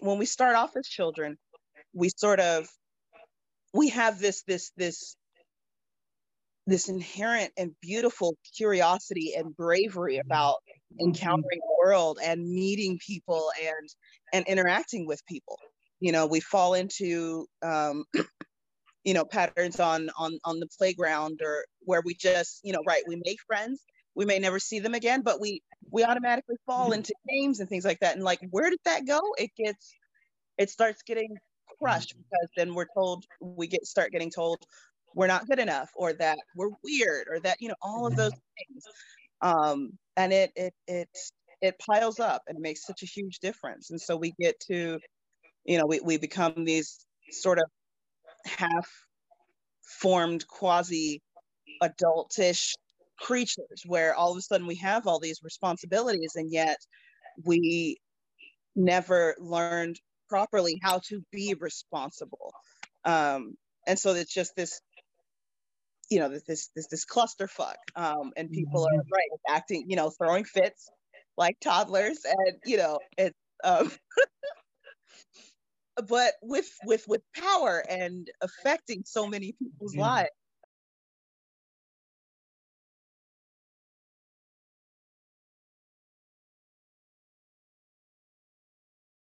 when we start off as children, we sort of, we have this inherent and beautiful curiosity and bravery about encountering the world and meeting people and interacting with people. We fall into patterns on the playground, or where we just, right, we make friends, we may never see them again, but we automatically fall into games and things like that. And like, where did that go? It starts getting crushed, because then start getting told we're not good enough, or that we're weird, or that, all of those things. And it piles up, and it makes such a huge difference. And so we get to, we become these sort of half formed quasi adultish creatures, where all of a sudden we have all these responsibilities, and yet we never learned properly how to be responsible. And so it's just this, this clusterfuck. And people are, right, acting, throwing fits like toddlers, and it's but with power and affecting so many people's lives.